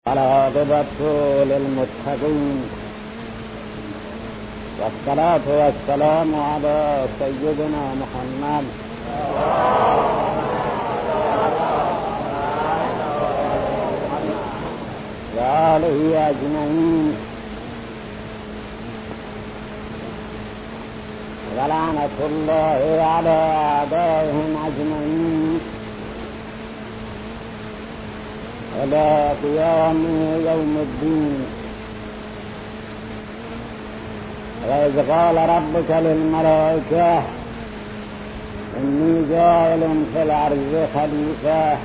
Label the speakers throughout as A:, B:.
A: العاقبة للمتقين والصلاة والسلام على سيدنا محمد وآله أجمعين ولعنة الله على أعدائهم أجمعين إلى قيام يوم الدين. وإذ قال ربك للملائكة إني جاعل في الأرض خليفة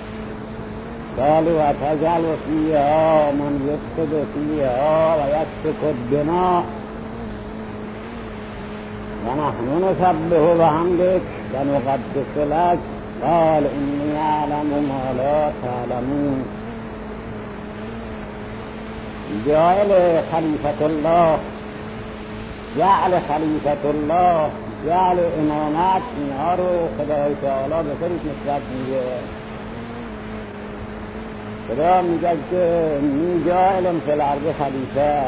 A: قالوا أتجعل فيها من يفسد فيها ويسفك الدماء ونحن نسبح بحمدك ونقدس لك قال إني أعلم ما لا تعلمون. جعل خليفة الله، جعل خليفة الله، جعل امامت اینها رو خدای تعالی به طوری نسبت میگه. خدا میگه که اینی جعل فی الارض خلیفه.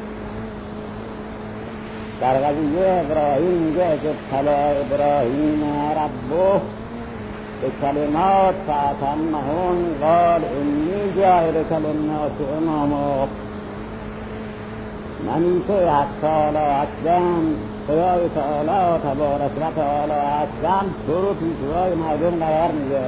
A: در قضیه ابراهیم میگه که طلع ابراهیم ربه بکلمات فأتمهن قال إني جاعلك للناس إماما. من که حق تعالی هستم، خدای تعالی تبارک و تعالی هستم، تو رو پیشوای مردم قرار میده.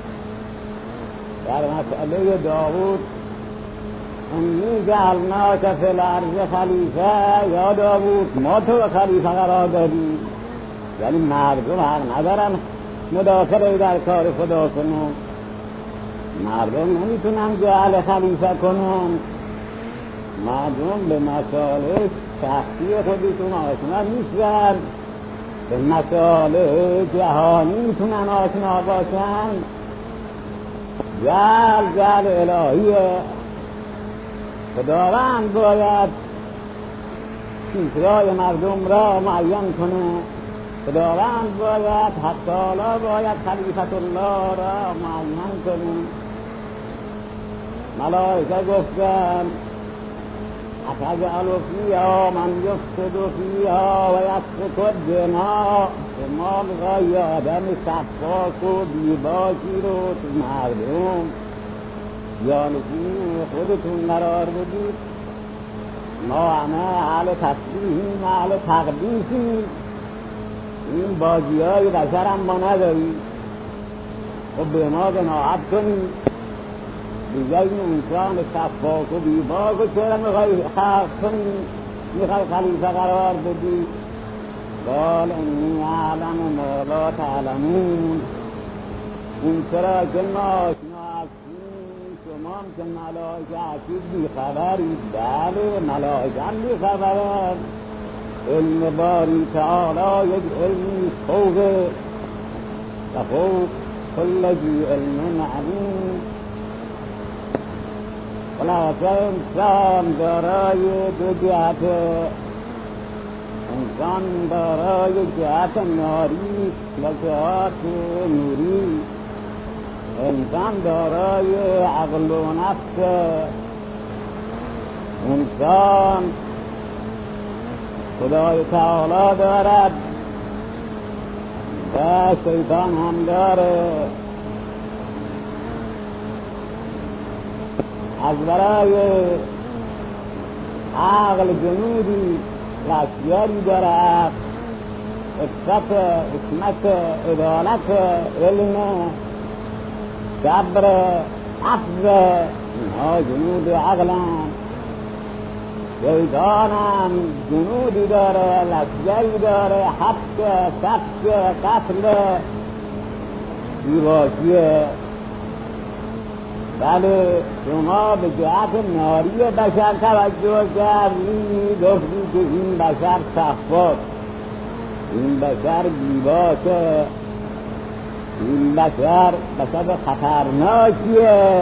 A: در مسئله داوود إني جعلناک فی الارض خلیفه، یا داوود ما تو خلیفه قرار دادی. یعنی مردم حق ندارن مداخله در کار خدا کنن، مردم نمیتونن جعل خلیفه کنن، مردم به مسائل شخصی خودشون آشنا نیستن، به مسائل جهانی میتونن آشنا باشن. جعل الهیه. خداوند باید پیشرای مردم را معین کنه، خداوند باید حق تعالی باید خلیفت الله را معین کنه. ملائکه گفتن اتجعل فیها من یفسد فیها و یسفک الدماء. شما میخوای آدم صفاک و بیباکی رو تو مردم جانشین خودتون قرار بدید. ما همه اهل تسبیحیم، اهل تقدیسیم، این بازی های بشر هم ما نداری. خب به ما قناعت کنی دیگه این انسان صفاک و بیباک و چرا میخوای خلق کنی، میخوای خلیفه قرار بدی. قال انی اعلم ما لا تعلمون. اون چرا که ما آشنا هستیم، شما هم که ملائکه هستید بیخبرید. بله ملائکه هم بیخبرند. علم باری تعالی یک علمی فوق و فوق کل ذی علم علیم. خلاصه انسان دارای دو جهت، انسان دارای جهت ناری و جهت نوری. انسان دارای عقل و نفس، انسان خدای تعالی دارد و شیطان هم داره. از برای عقل جنودی لشکری دارد، عفت، حکمت، عدالت، علم، صبر، عفو، اینها جنود عقلند. شیطانم جنودی داره، لشکری داره، حق، سفک، قتل، بیباکیه. بله شما به جهت ناری بشر توجه کردی، گفتی که این بشر صفاک، این بشر بیباکه، این بشر خطرناکیه،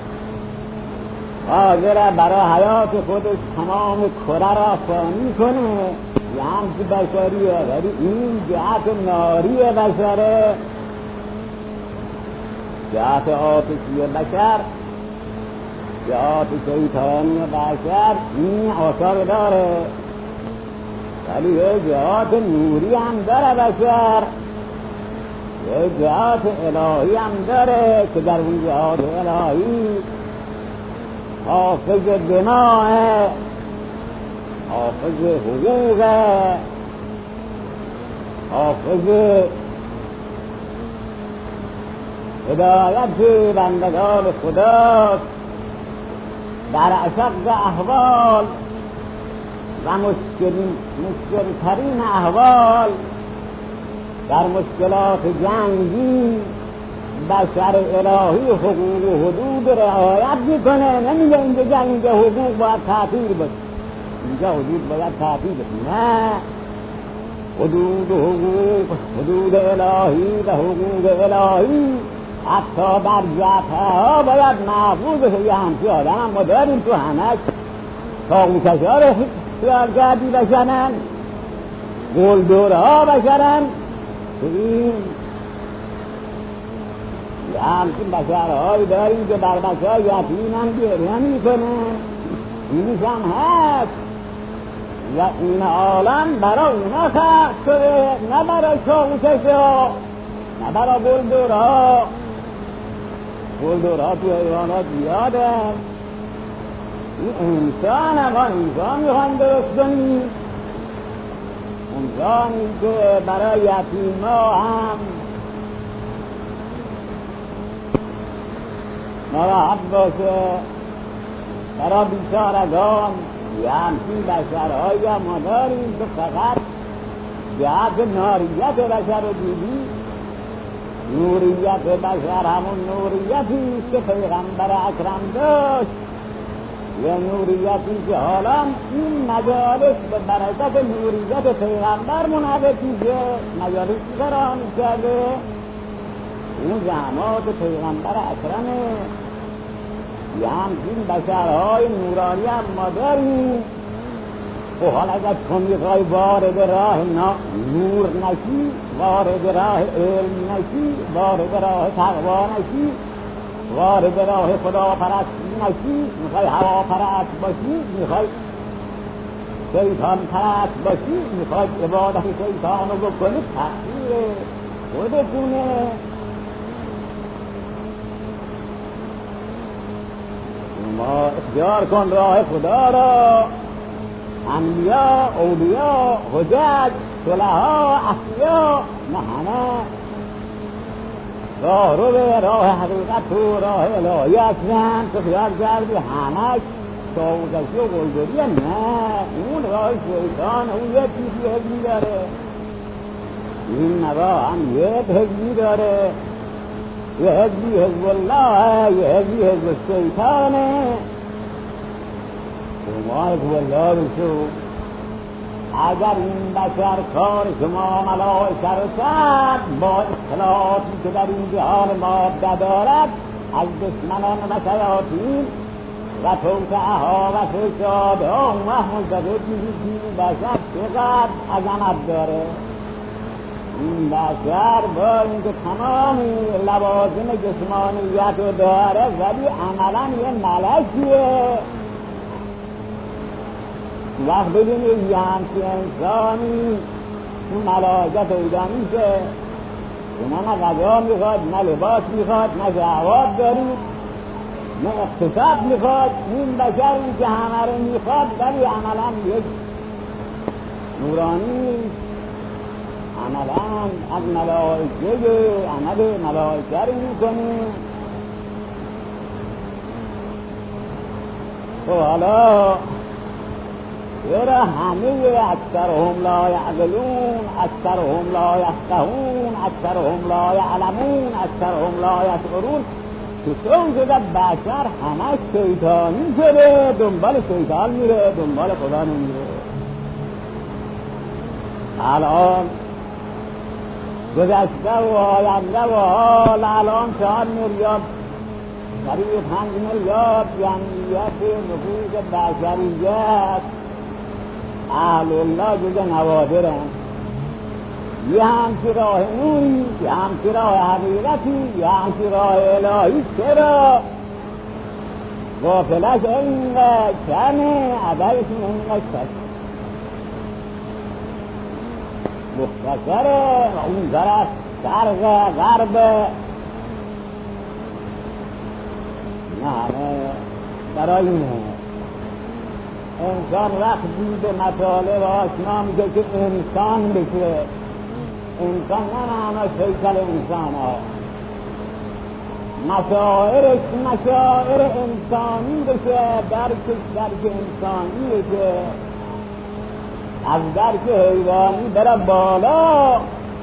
A: حاضره برای حیات خودش تمام کره را فانی کنه. یه همچی بشریه، ولی این جهت ناری بشره. جهت آتشی بشر جهات شیطانی بشر این آثار داره، ولی یه جهات نوری هم داره بشر، یه جهات الهی هم داره که در اون جهات الهی حافظ دماء، حافظ حقوق، حافظ هدایت بندگان خدا در اشد احوال و مشکلترین احوال، در مشکلات جنگی بشر الهی حقوق و حدود رعایت میکنه. نمیگه اینجا جنگ حقوق باید تعطیل باشه، اینجا حدود باید تعطیل باشه، نه، حدود و حقوق، حدود الهی و حقوق الهی حتی در جبهه ها باید محفوظ بشه. یه همچی آدم هم ما داریم تو همش تاقوکش ها رو خیالگردی بشنن، گلدوره ها بشنن، یه همچین بشرهایی داریم که بر بچه یتیم هم گریه میکنه، اینش هم هست و این عالم برای اونا خلق شده، نه برای تاقوکش ها، نه برای گلدوره ها. گلدوره ها تو حیوانات زیاده، این انسان اما انسان میخوایم درست کنیم، انسانی که برای یتیم ها هم نراحت باشه، برای بیچارگان. یه همچین بشرهایی هم ما داریم که فقط جهت ناریت بشر رو دیدی. نوریت بشر همون نوریتی که پیغمبر اکرم داشت، یه نوریتی که حالا این مجالس به برکت نوریت پیغمبر منعقدی که مجالس بران کرده، اون زحمات پیغمبر اکرمه. یه همچین بشرهای نورانی هم ما داریم. و حالا اگر تو میخوای وارد راه نور نشی، وارد راه علم نشی، وارد راه تقوا نشی، وارد راه خدا پرستی نشی، میخوای هوا پرست باشی، میخوای شیطان پرست باشی، میخوای عبادت شیطان رو بکنی، تقدیر خودتونه. ما اختیار کن راه خدا را. انبیاء، اولیاء، حجج، صلحاء، اصفیاء، نه همه راه رو به راه حقیقت و راه الهی هستن. تو خیال کردی همش تاقوکشی و گلدوریه؟ نه، اون راه شیطان، اون یه چیزی حزبی داره، این راه هم یه حزبی داره، یه حزبی حزب الله، یه حزبی حزب شیطانه. شما حزب الله بشو. اگر این بشر کار شما ملائکه رو کرد با اختلافی که در این جهان ماده دارد از دشمنان و شیاطین و توسعه‌ها و فسادها، اون وقت منتظر چیزی بشر چقدر عظمت داره. این بشر با اینکه تمام لوازم جسمانیت رو داره ولی عملا یه ملکیه. وقت ببینید یه همچی انسانی اون ملائکه پیدا میشه، شما نه غذا میخواد، نه لباس میخواد، نه شهوات دارید، نه اقتصاد میخواد. این بشری که همه رو میخواد ولی عملا یک نورانی، عملا از ملائکه عمل ملائکه رو میکنه. تو حالا چرا همه اکثرهم لا یعقلون، اکثرهم لا یفقهون، اکثرهم لا یعلمون، اکثرهم لا یشعرون؟ چطور شده بشر همه شیطانی شده، دنبال شیطان میره، دنبال خدا نمیره؟ الان گذشته و آینده و حال الان 4 میلیارد قریب 5 میلیارد جمعیت نفوس بشریت اهل الله جزء نوادرن. یه همچی راه نوری، یه همچی راه حقیقتی، یه همچی راه الهی چرا غافلش اینقدر کمه، عدلشون اینقدر کمه. مختصره و اون طرف شرق غرب نه برای اینه انسان وقتی به مطالب آشنا میشه که انسان بشه. انسان نه معناش هیکل انسان ها، مشاعرش مشاعر انسانی بشه، درک انسانی بشه، از درک حیوانی بره بالا.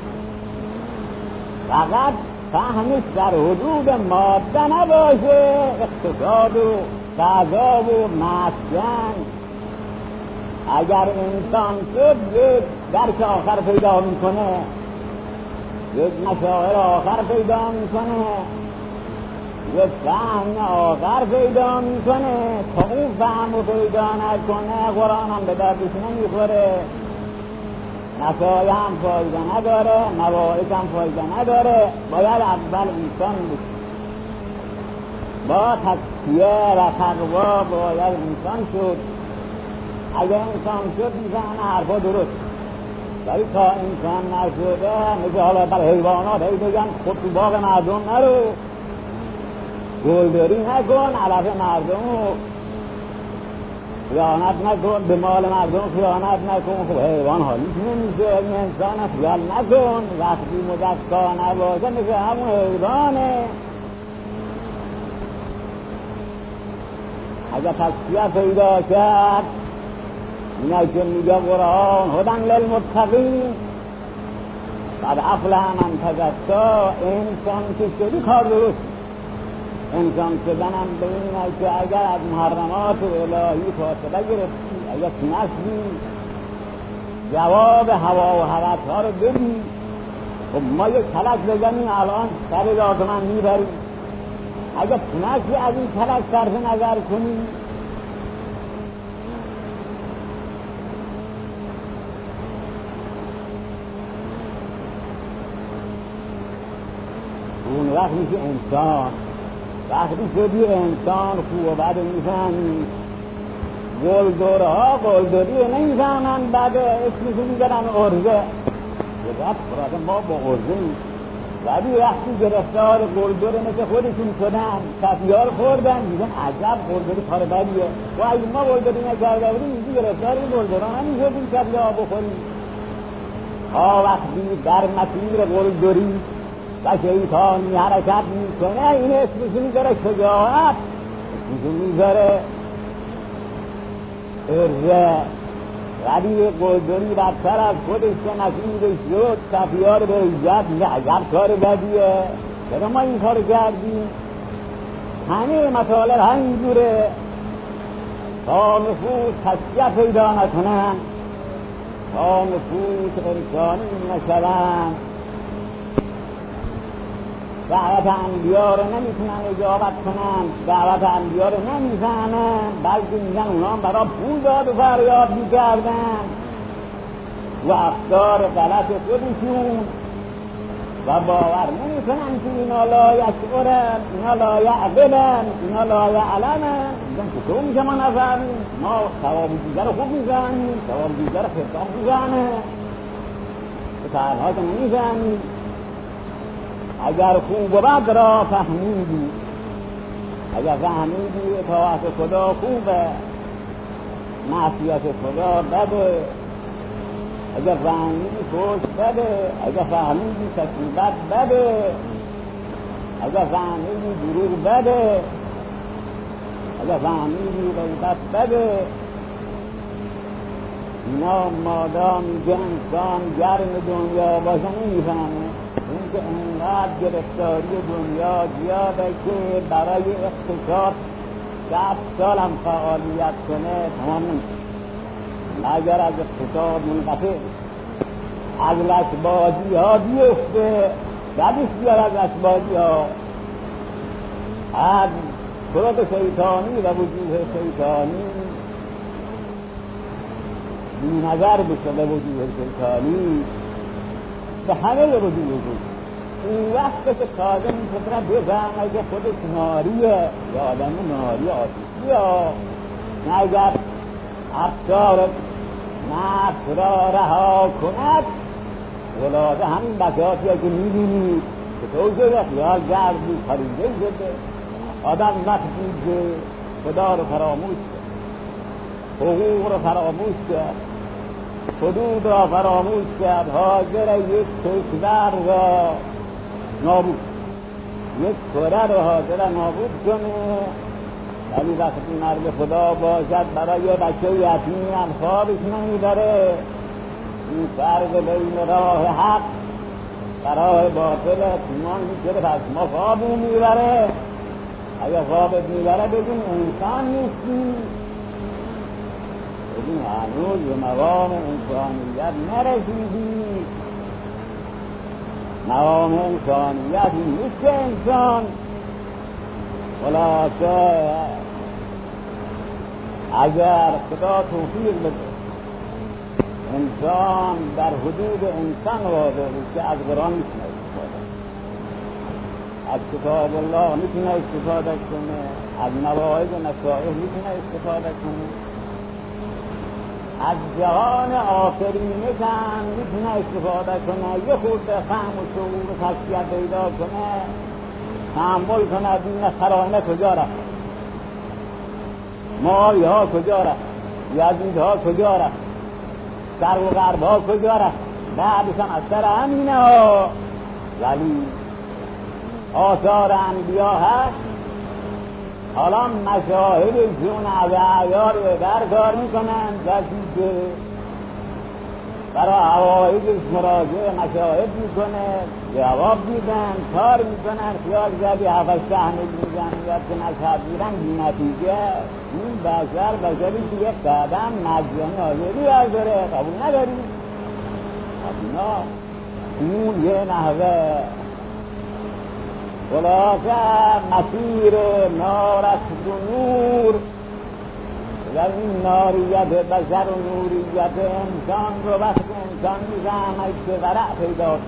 A: فقط فهمش در حدود ماده نباشه، اقتصاد و غذا و مسکن. اگر انسان شد یک درک آخر پیدا میکنه، یک مشاعر آخر پیدا میکنه، یک فهم آخر پیدا میکنه. تا اون فهم رو پیدا نکنه قرآن هم به دردش نمیخوره، نصایح هم فایده نداره، مواعظ هم فایده نداره. باید اول انسان بشه، با تزکیه و تقوا باید انسان شد. اگر انسان شد میزنه حرفا درست، ولی تا انسان نشده مثل حالا بر حیوانات هی بگن خود تو باغ مردم نرو، گلداری نکن، علف مردم خیانت نکن، به مال مردم خیانت نکن. خب حیوان حالیش نمیشه، این انسان خیال نکن. وقتی مزکا نباشه مثل همون حیوانه. اگر تزکیه پیدا کرد، اینه که میگه قرآن هدی للمتقین قد افلح من تزکی. انسان که شدی کار درست. انسان شدنم به اینه که اگر از محرمات الهی فاصله گرفتی، اگر تونستی جواب هوا و هوس‌ها رو بدی. خب ما یک کلک بزنیم الان سر ذات من میبریم، اگر تونستی از این کلک صرف نظر کنی، اون وقت میشه انسان. وقتی شدی انسان خوب و بد میفهمی. گلدوره ها گلدوری رو نمیفهمن، بعد اسمشو میگرن ارزه. رفت خورده ما با ارزه نیست، ولی وقتی گرفتار گلدوره مثل خودشون شدن، تفیار خوردن، میگن عجب گلدوری کار بدیه. و اگه ما گلدوری نکرده بودیم میگی گرفتار این گلدوره نمیشدیم تفیار بخوریم. وقتی در مسیر گلدوری و شیطانی حرکت میکنه، این اسمشو میذاره شجاعت، اسمشو میذاره ارزه. ولی گلدوری بدتر از خودش که نصیبش شد، تفیار به عزت میگه عجب کار بدیه، چرا ما این کار کردیم. همه مطالب همینجوره. تا نفوس تزکیه پیدا نکنن، تا نفوس انسانی نشون، دعوت انبیا رو نمیتونن اجابت کنن، دعوت انبیا رو نمیفهمن، بلکه میگن اونا برای پول داد و فریاد میکردن و افکار غلط خودشون و باور نمیکنن که اینا لا یشعرن، اینا لا یعقلن، اینا لا یعلمن. میگن که تو میشه ما نفهمیم، ما ثواب دیگر رو خوب میزنیم، ثواب دیگر رو خطاب میزنه، به تنها که نمیزنیم. اگر خوب و بد را فهمیدی، اگر فهمیدی اطاعت خدا خوبه، معصیت خدا بده، اگر فهمیدی فحش بده، اگر فهمیدی تکذیبت بده، اگر فهمیدی دروغ بده، اگر فهمیدی غیبت بده، اینا مادامی که انسان گرم دنیا باشه نمیفهمه. این که انقدر گرفتاری دنیا زیاده که برای اقتصاد 100 سال هم فعالیت کنه تمام نمیشه. اگر از اقتصاد منقطع، از لشبازی ها بیفته، بدش بیار از لشبازی ها، از طرق شیطانی و وجوه شیطانی بی نظر بشه به وجوه شیطانی، به همه وجوه اون وقت که تازه میتونه بفهمه که خودش ناریه یا آدم ناری آتیشی ها، نه اگر افکار نفس را رها کند ولاده همین بکاتی که میبینید که توجه خیال گردی پریده شده. آدم وقتی که خدا رو فراموش کرد، حقوق رو فراموش کرد، حدود را فراموش کرد، حاضر یک کشور را نابود، یک کره را حاضر نابود کنه. ولی وقتی مرد خدا باشد برای بچه یتیمی هم خوابش نمیبره. این فرق بین راه حق و راه باطل ایمان میشه، پس ما خوابو میبره. اگر خوابت میبره بگیم انسان نیستی، بگیم هنوز به مقام انسانیت نرسیدی. مقام انسانیت این نیست که انسان خلاصه اگر خدا توفیق بده انسان در حدود انسان واضح که از قرآن میتونه استفاده، از کتاب الله میتونه استفاده کنه، از مواعظ و نصائح میتونه استفاده کنه، از جهان آخرینه هم میتونه استفاده کنه، یه خورده فهم و شعور و تسکیت پیدا کنه، تحمل کنه بین خرانه کجا رفت، مالی ها کجا رفت، یزید ها کجا رفت، سر و غرب ها کجا رفت، بعدش هم از سر همینه ها. ولی آثار انبیا هست. حالا مشاهد جون از اعیار در کار میکنن، کسی که برای حوائجش مراجعه مشاهد میکنه، جواب میدن، کار میکنن، خیال زدی هفتش تحمیل میزن یا که مشهد میرن بی نتیجه. این بشری که یک قدم مجانی آزادی برداره، قبول نداری؟ اینا اون یه نحوه خلاصه مسیر نارست و نور و این ناریت بشر و نوریت انسان رو وقت انسان میزمه که ورع پیدا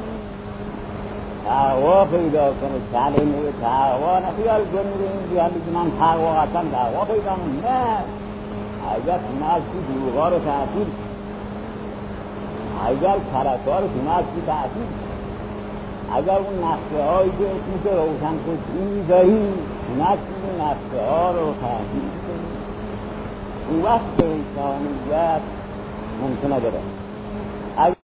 A: تقوا پیدا کنه، کلمه تقوا نخیال کنید اینجا میگه من تقوا اصلا تقوا پیدا نه. اگر نفسی دروغا رو تحصیل، اگر ترکا رو نفسی تحصیل، اگر اون نقشه هایی که اسمش روشن کشی میذاری نفسی نقشه ها رو تحصیل کنی، اون وقت انسانیت ممکنه بره.